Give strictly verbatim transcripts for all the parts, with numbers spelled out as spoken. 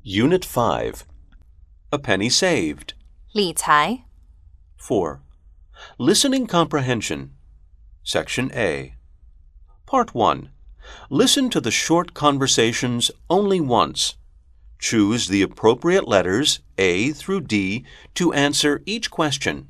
Unit five. A penny saved. 理财 four. Listening comprehension. Section A. Part one. Listen to the short conversations only once. Choose the appropriate letters A through D to answer each question.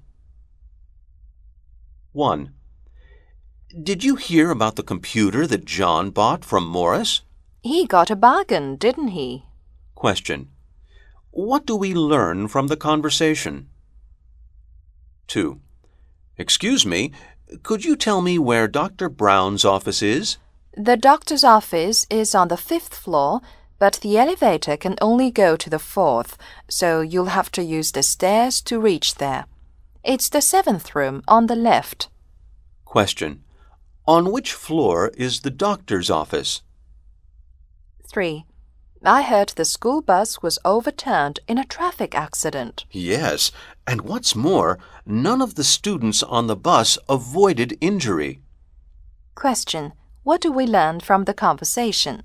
one. Did you hear about the computer that John bought from Morris? He got a bargain, didn't he? Question. What do we learn from the conversation? two. Excuse me, could you tell me where Doctor Brown's office is? The doctor's office is on the fifth floor, but the elevator can only go to the fourth, so you'll have to use the stairs to reach there. It's the seventh room on the left. Question. On which floor is the doctor's office? three. I heard the school bus was overturned in a traffic accident. Yes, and what's more, none of the students on the bus avoided injury. Question. What do we learn from the conversation?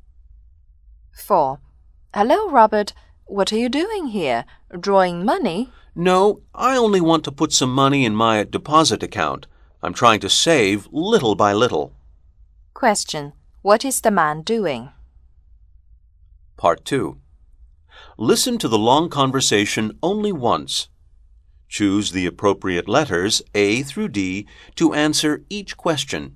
four. Hello, Robert. What are you doing here? Drawing money? No, I only want to put some money in my deposit account. I'm trying to save little by little. Question. What is the man doing? Part two. Listen to the long conversation only once. Choose the appropriate letters A through D to answer each question.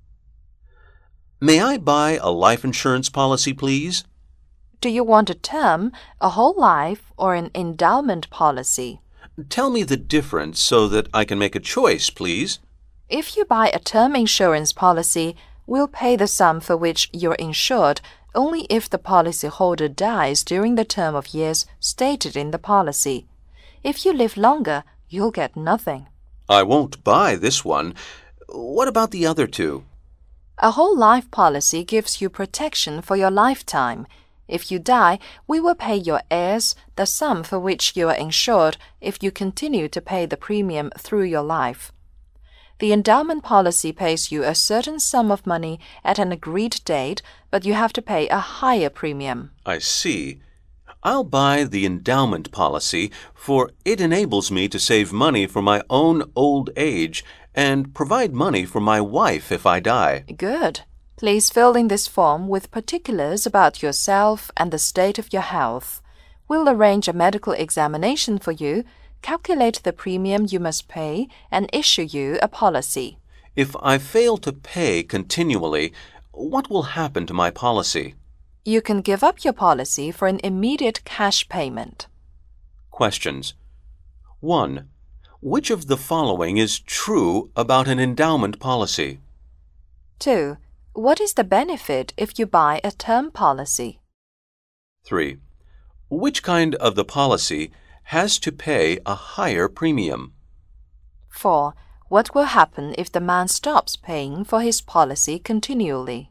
May I buy a life insurance policy, please? Do you want a term, a whole life, or an endowment policy? Tell me the difference so that I can make a choice, please. If you buy a term insurance policy, we'll pay the sum for which you're insured only if the policyholder dies during the term of years stated in the policy. If you live longer, you'll get nothing. I won't buy this one. What about the other two? A whole life policy gives you protection for your lifetime. If you die, we will pay your heirs the sum for which you are insured if you continue to pay the premium through your life. The endowment policy pays you a certain sum of money at an agreed date, but you have to pay a higher premium. I see. I'll buy the endowment policy, for it enables me to save money for my own old age and provide money for my wife if I die. Good. Please fill in this form with particulars about yourself and the state of your health. We'll arrange a medical examination for you, calculate the premium you must pay, and issue you a policy. If I fail to pay continually, what will happen to my policy? You can give up your policy for an immediate cash payment. Questions. one. Which of the following is true about an endowment policy? two. What is the benefit if you buy a term policy? three. Which kind of the policy has to pay a higher premium? four. What will happen if the man stops paying for his policy continually?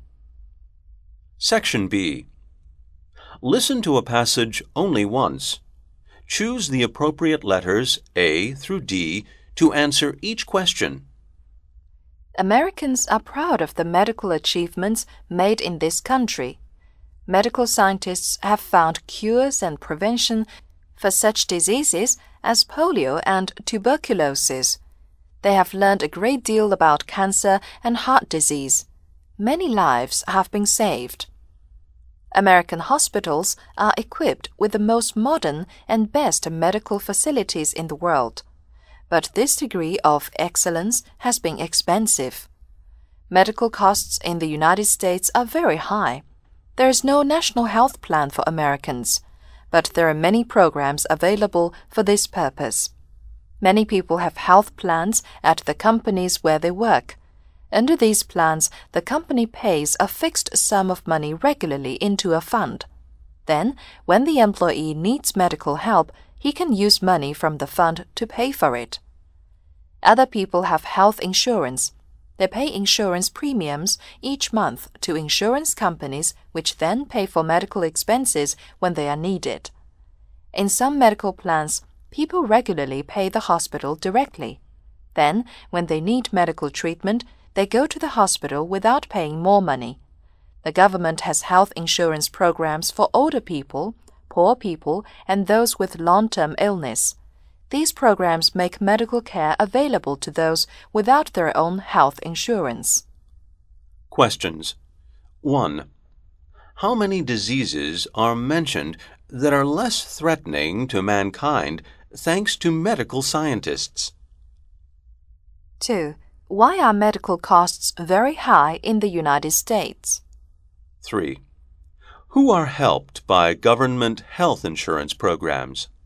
Section B. Listen to a passage only once. Choose the appropriate letters A through D to answer each question. Americans are proud of the medical achievements made in this country. Medical scientists have found cures and prevention for such diseases as polio and tuberculosis. They have learned a great deal about cancer and heart disease. Many lives have been saved. American hospitals are equipped with the most modern and best medical facilities in the world. But this degree of excellence has been expensive. Medical costs in the United States are very high. There is no national health plan for Americans, but there are many programs available for this purpose. Many people have health plans at the companies where they work. Under these plans, the company pays a fixed sum of money regularly into a fund. Then, when the employee needs medical help, he can use money from the fund to pay for it. Other people have health insurance. They pay insurance premiums each month to insurance companies, which then pay for medical expenses when they are needed. In some medical plans, people regularly pay the hospital directly. Then, when they need medical treatment, they go to the hospital without paying more money. The government has health insurance programs for older people, poor people, and those with long-term illness. These programs make medical care available to those without their own health insurance. Questions. one. How many diseases are mentioned that are less threatening to mankind thanks to medical scientists? two. Why are medical costs very high in the United States? three. Who are helped by government health insurance programs?